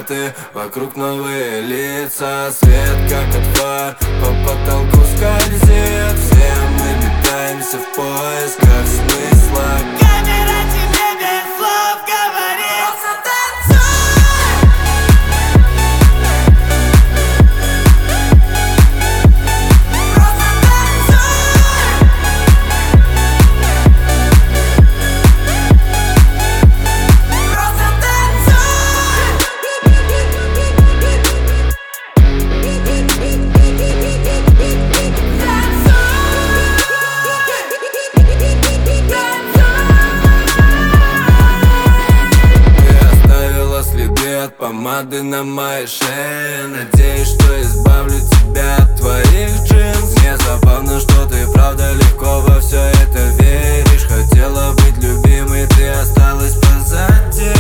ты, вокруг новые лица. Свет как от фар по потолку скользит. Все мы метаемся в поисках смысла. Камера тебе без слов говорит: просто танцуй. От помады на моей шее. Надеюсь, что избавлю тебя от твоих джинс. Мне забавно, что ты правда легко во все это веришь. Хотела быть любимой, ты осталась позади.